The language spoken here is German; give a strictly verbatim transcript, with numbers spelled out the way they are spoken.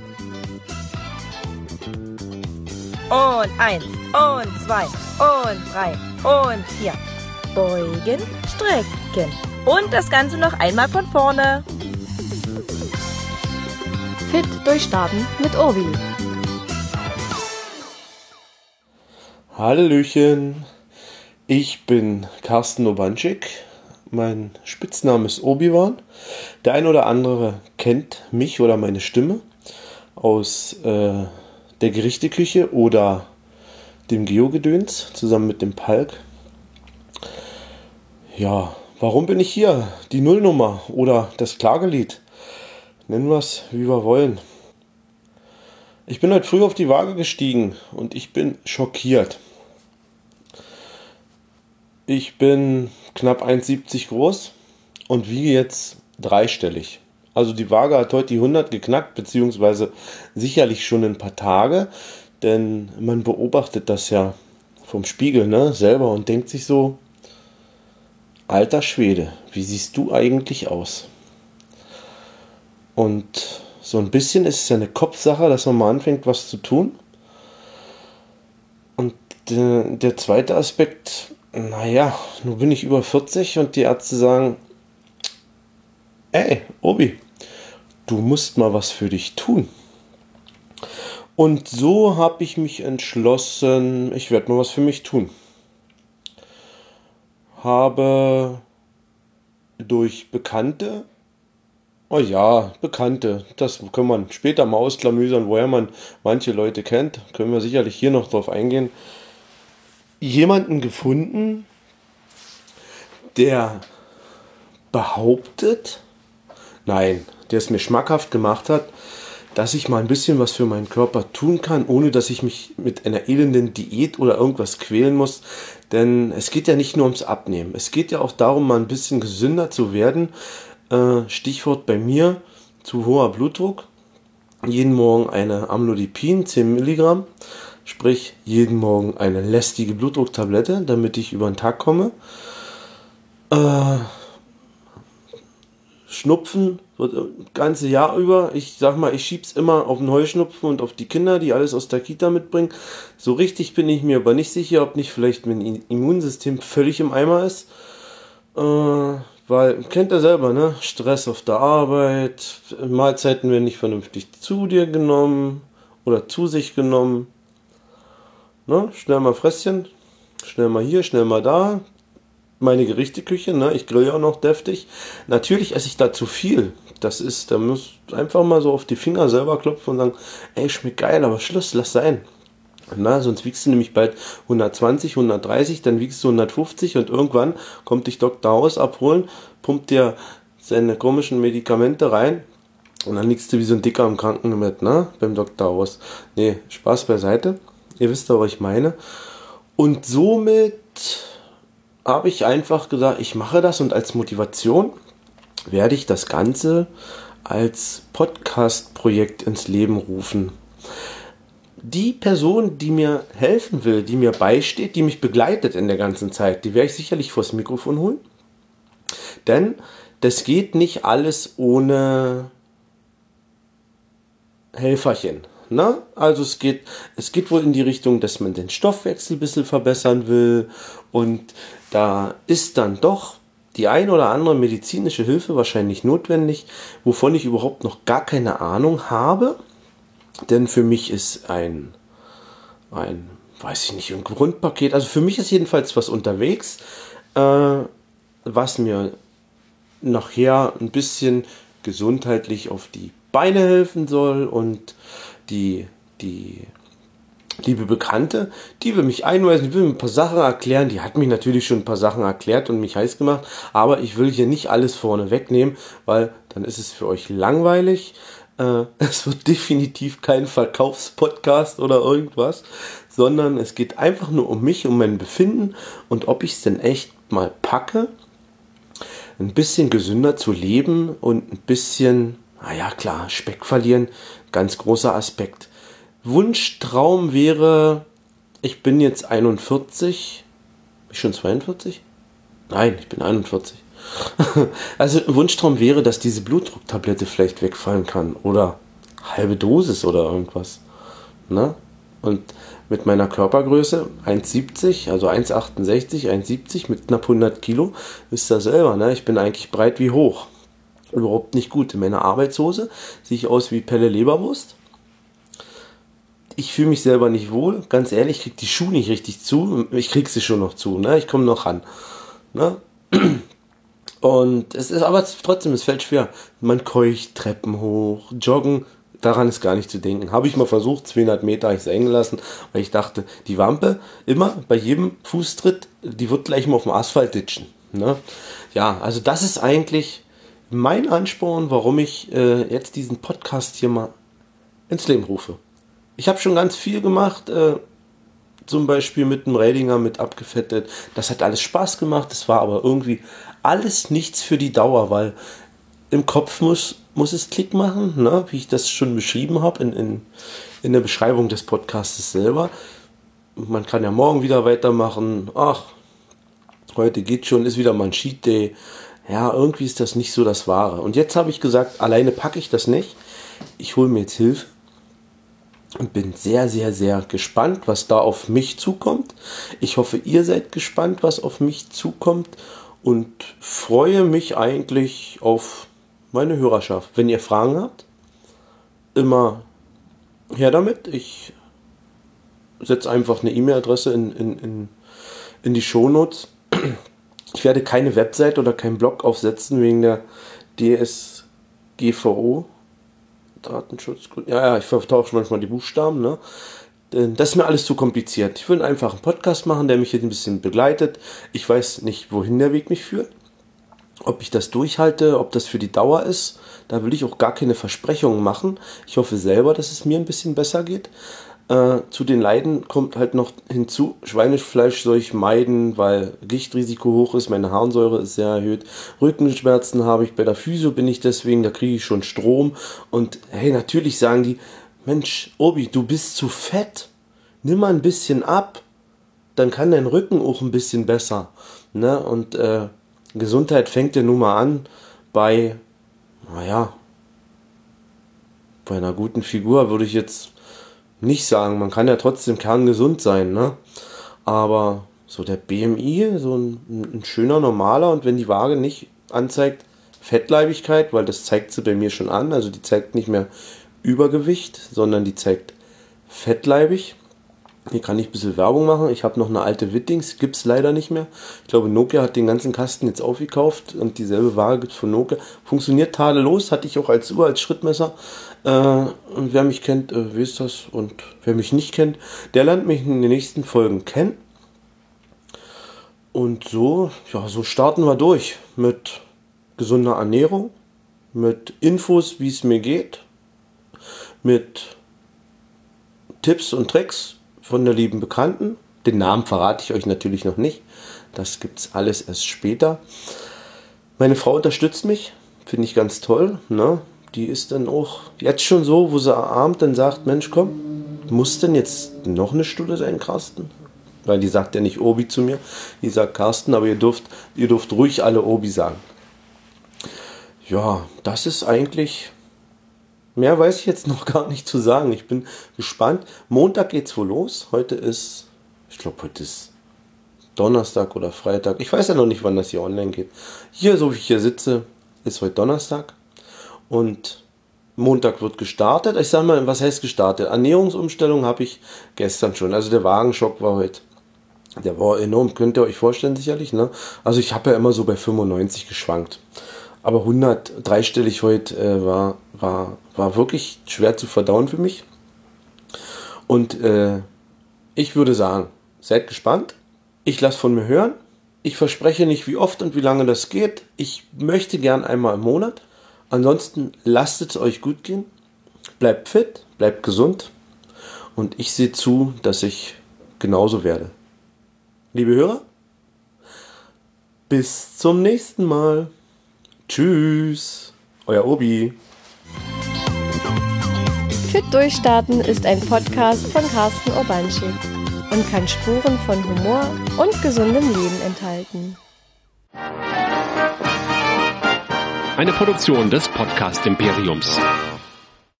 Und eins, und zwei, und drei, und vier. Beugen, strecken. Und das Ganze noch einmal von vorne. Fit durchstarten mit Obi. Hallöchen, ich bin Carsten Obanczyk. Mein Spitzname ist Obi-Wan. Der ein oder andere kennt mich oder meine Stimme aus äh, der Gerichteküche oder dem Geo-Gedöns zusammen mit dem Palk. Ja, warum bin ich hier? Die Nullnummer oder das Klagelied. Nennen wir es, wie wir wollen. Ich bin heute früh auf die Waage gestiegen und ich bin schockiert. Ich bin knapp eins Komma siebzig groß und wiege jetzt dreistellig. Also die Waage hat heute die hundert geknackt, beziehungsweise sicherlich schon ein paar Tage, denn man beobachtet das ja vom Spiegel, ne, selber und denkt sich so, alter Schwede, wie siehst du eigentlich aus? Und so ein bisschen ist es ja eine Kopfsache, dass man mal anfängt, was zu tun. Und der, der zweite Aspekt, naja, nun bin ich über vierzig und die Ärzte sagen, ey, Obi, du musst mal was für dich tun. Und so habe ich mich entschlossen, ich werde mal was für mich tun. Habe durch Bekannte, oh ja, Bekannte, das können wir später mal ausklamüsern, woher man manche Leute kennt, können wir sicherlich hier noch drauf eingehen, jemanden gefunden, der behauptet, nein, der es mir schmackhaft gemacht hat, dass ich mal ein bisschen was für meinen Körper tun kann, ohne dass ich mich mit einer elenden Diät oder irgendwas quälen muss. Denn es geht ja nicht nur ums Abnehmen. Es geht ja auch darum, mal ein bisschen gesünder zu werden. Äh, Stichwort bei mir, zu hoher Blutdruck. Jeden Morgen eine Amlodipin, zehn Milligramm. Sprich, jeden Morgen eine lästige Blutdrucktablette, damit ich über den Tag komme. Äh, Schnupfen wird das ganze Jahr über. Ich sag mal, ich schieb's immer auf den Heuschnupfen und auf die Kinder, die alles aus der Kita mitbringen. So richtig bin ich mir aber nicht sicher, ob nicht vielleicht mein Immunsystem völlig im Eimer ist. Äh, weil, kennt ihr selber, ne? Stress auf der Arbeit, Mahlzeiten werden nicht vernünftig zu dir genommen oder zu sich genommen. Ne? Schnell mal Fresschen, schnell mal hier, schnell mal da. Meine Gerichteküche, ne? Ich grill ja auch noch deftig. Natürlich esse ich da zu viel. Das ist, da muss einfach mal so auf die Finger selber klopfen und sagen, ey, schmeckt geil, aber Schluss, lass sein. Na, sonst wiegst du nämlich bald hundertzwanzig, hundertdreißig, dann wiegst du hundertfünfzig und irgendwann kommt dich Doktor Haus abholen, pumpt dir seine komischen Medikamente rein und dann liegst du wie so ein Dicker im Krankenbett, ne? Beim Doktor Haus. Nee, Spaß beiseite. Ihr wisst doch, was ich meine. Und somit habe ich einfach gesagt, ich mache das und als Motivation werde ich das Ganze als Podcast-Projekt ins Leben rufen. Die Person, die mir helfen will, die mir beisteht, die mich begleitet in der ganzen Zeit, die werde ich sicherlich vors Mikrofon holen. Denn das geht nicht alles ohne Helferchen. Na, also es geht, es geht wohl in die Richtung, dass man den Stoffwechsel ein bisschen verbessern will und da ist dann doch die ein oder andere medizinische Hilfe wahrscheinlich notwendig, wovon ich überhaupt noch gar keine Ahnung habe, denn für mich ist ein, ein, weiß ich nicht, ein Grundpaket, also für mich ist jedenfalls was unterwegs, äh, was mir nachher ein bisschen gesundheitlich auf die Beine helfen soll und die, die liebe Bekannte, die will mich einweisen, die will mir ein paar Sachen erklären, die hat mich natürlich schon ein paar Sachen erklärt und mich heiß gemacht, aber ich will hier nicht alles vorne wegnehmen, weil dann ist es für euch langweilig. Äh, es wird definitiv kein Verkaufspodcast oder irgendwas, sondern es geht einfach nur um mich, um mein Befinden und ob ich es denn echt mal packe, ein bisschen gesünder zu leben und ein bisschen, naja klar, Speck verlieren, ganz großer Aspekt. Wunschtraum wäre, ich bin jetzt einundvierzig, bin ich schon zweiundvierzig? Nein, ich bin einundvierzig. Also Wunschtraum wäre, dass diese Blutdrucktablette vielleicht wegfallen kann oder halbe Dosis oder irgendwas. Ne? Und mit meiner Körpergröße eins siebzig, also eins achtundsechzig, eins siebzig mit knapp hundert Kilo, wisst ihr selber, ne? Ich bin eigentlich breit wie hoch. Überhaupt nicht gut. In meiner Arbeitshose sehe ich aus wie Pelle Leberwurst. Ich fühle mich selber nicht wohl. Ganz ehrlich, ich kriege die Schuhe nicht richtig zu. Ich kriege sie schon noch zu. Ne? Ich komme noch ran. Ne? Und es ist aber trotzdem, es fällt schwer. Man keucht Treppen hoch, joggen. Daran ist gar nicht zu denken. Habe ich mal versucht, zweihundert Meter habe ich es hängen lassen, weil ich dachte, die Wampe immer bei jedem Fußtritt, die wird gleich mal auf dem Asphalt ditchen. Ne? Ja, also das ist eigentlich mein Ansporn, warum ich äh, jetzt diesen Podcast hier mal ins Leben rufe. Ich habe schon ganz viel gemacht, äh, zum Beispiel mit dem Rädinger, mit abgefettet. Das hat alles Spaß gemacht, das war aber irgendwie alles nichts für die Dauer, weil im Kopf muss, muss es Klick machen, ne? Wie ich das schon beschrieben habe in, in, in der Beschreibung des Podcasts selber. Man kann ja morgen wieder weitermachen. Ach, heute geht schon, ist wieder mal ein Cheat Day. Ja, irgendwie ist das nicht so das Wahre. Und jetzt habe ich gesagt, alleine packe ich das nicht. Ich hole mir jetzt Hilfe und bin sehr, sehr, sehr gespannt, was da auf mich zukommt. Ich hoffe, ihr seid gespannt, was auf mich zukommt und freue mich eigentlich auf meine Hörerschaft. Wenn ihr Fragen habt, immer her damit. Ich setze einfach eine E-Mail-Adresse in, in, in, in die Shownotes. Ich werde keine Website oder keinen Blog aufsetzen wegen der D S G V O. Datenschutz. Ja, ja, ich vertausche manchmal die Buchstaben. Ne? Das ist mir alles zu kompliziert. Ich will einfach einen Podcast machen, der mich hier ein bisschen begleitet. Ich weiß nicht, wohin der Weg mich führt. Ob ich das durchhalte, ob das für die Dauer ist. Da will ich auch gar keine Versprechungen machen. Ich hoffe selber, dass es mir ein bisschen besser geht. Äh, zu den Leiden kommt halt noch hinzu, Schweinefleisch soll ich meiden, weil Gichtrisiko hoch ist, meine Harnsäure ist sehr erhöht, Rückenschmerzen habe ich, bei der Physio bin ich deswegen, da kriege ich schon Strom und hey, natürlich sagen die, Mensch, Obi, du bist zu fett, nimm mal ein bisschen ab, dann kann dein Rücken auch ein bisschen besser, ne? Und äh, Gesundheit fängt ja nun mal an bei, naja, bei einer guten Figur würde ich jetzt nicht sagen, man kann ja trotzdem kerngesund sein, ne? Aber so der B M I, so ein, ein schöner, normaler, und wenn die Waage nicht anzeigt Fettleibigkeit, weil das zeigt sie bei mir schon an, also die zeigt nicht mehr Übergewicht, sondern die zeigt fettleibig. Hier kann ich ein bisschen Werbung machen. Ich habe noch eine alte Wittings, gibt es leider nicht mehr. Ich glaube, Nokia hat den ganzen Kasten jetzt aufgekauft und dieselbe Waage gibt es von Nokia. Funktioniert tadellos, hatte ich auch als Uhr, als Schrittmesser. Äh, und wer mich kennt, äh, weiß das. Und wer mich nicht kennt, der lernt mich in den nächsten Folgen kennen. Und so, ja, so starten wir durch mit gesunder Ernährung, mit Infos, wie es mir geht, mit Tipps und Tricks von der lieben Bekannten. Den Namen verrate ich euch natürlich noch nicht. Das gibt es alles erst später. Meine Frau unterstützt mich. Finde ich ganz toll. Ne? Die ist dann auch jetzt schon so, wo sie abends dann sagt, Mensch, komm, muss denn jetzt noch eine Stunde sein, Carsten? Weil die sagt ja nicht Obi zu mir. Die sagt Carsten, aber ihr dürft, ihr dürft ruhig alle Obi sagen. Ja, das ist eigentlich... Mehr weiß ich jetzt noch gar nicht zu sagen. Ich bin gespannt. Montag geht's wohl los. Heute ist, ich glaube, heute ist Donnerstag oder Freitag. Ich weiß ja noch nicht, wann das hier online geht. Hier, so wie ich hier sitze, ist heute Donnerstag. Und Montag wird gestartet. Ich sage mal, was heißt gestartet? Ernährungsumstellung habe ich gestern schon. Also der Wagenschock war heute. Der war enorm, könnt ihr euch vorstellen sicherlich. Ne? Also ich habe ja immer so bei fünfundneunzig geschwankt. Aber hundert, dreistellig heute äh, war, war, war wirklich schwer zu verdauen für mich. Und äh, ich würde sagen, seid gespannt. Ich lasse von mir hören. Ich verspreche nicht, wie oft und wie lange das geht. Ich möchte gern einmal im Monat. Ansonsten lasst es euch gut gehen. Bleibt fit, bleibt gesund. Und ich sehe zu, dass ich genauso werde. Liebe Hörer, bis zum nächsten Mal. Tschüss, euer Obi. Fit Durchstarten ist ein Podcast von Carsten Urbanschik und kann Spuren von Humor und gesundem Leben enthalten. Eine Produktion des Podcast Imperiums.